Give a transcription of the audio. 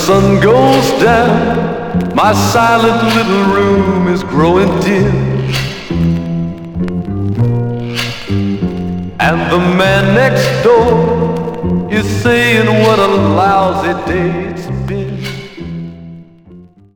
sun goes down, my silent little room is growing dim. And the man next door is saying what a lousy day it's been.